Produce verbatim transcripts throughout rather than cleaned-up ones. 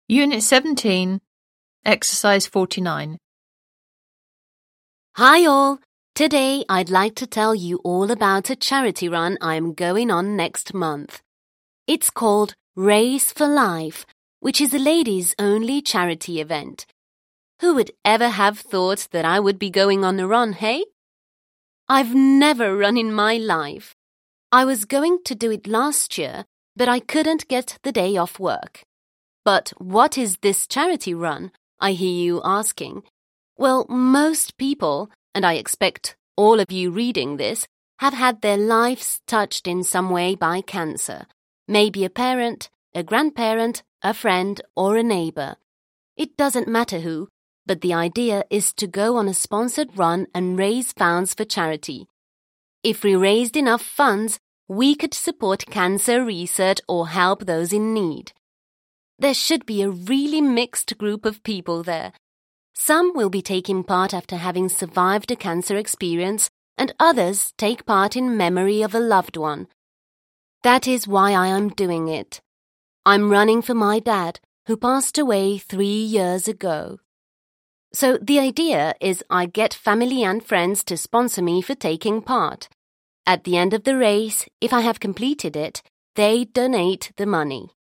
Unit seventeen, Exercise forty-nine. Hi all! Today I'd like to tell you all about a charity run I'm going on next month. It's called Race for Life, which is a ladies-only charity event. Who would ever have thought that I would be going on a run, hey? I've never run in my life. I was going to do it last year, but I couldn't get the day off work. But what is this charity run? I hear you asking. Well, most people, and I expect all of you reading this, have had their lives touched in some way by cancer. Maybe a parent, a grandparent, a friend, or a neighbor. It doesn't matter who, but the idea is to go on a sponsored run and raise funds for charity. If we raised enough funds, we could support cancer research or help those in need. There should be a really mixed group of people there. Some will be taking part after having survived a cancer experience, and others take part in memory of a loved one. That is why I am doing it. I'm running for my dad, who passed away three years ago. So the idea is I get family and friends to sponsor me for taking part. At the end of the race, if I have completed it, they donate the money.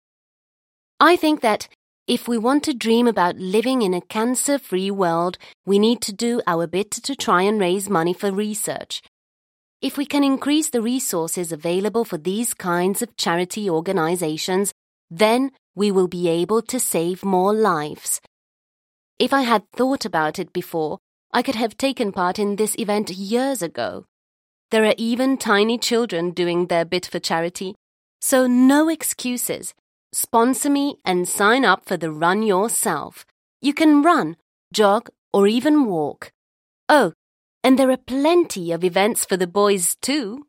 I think that if we want to dream about living in a cancer-free world, we need to do our bit to try and raise money for research. If we can increase the resources available for these kinds of charity organizations, then we will be able to save more lives. If I had thought about it before, I could have taken part in this event years ago. There are even tiny children doing their bit for charity, so no excuses. Sponsor me and sign up for the run yourself. You can run, jog, or even walk. Oh, and there are plenty of events for the boys too.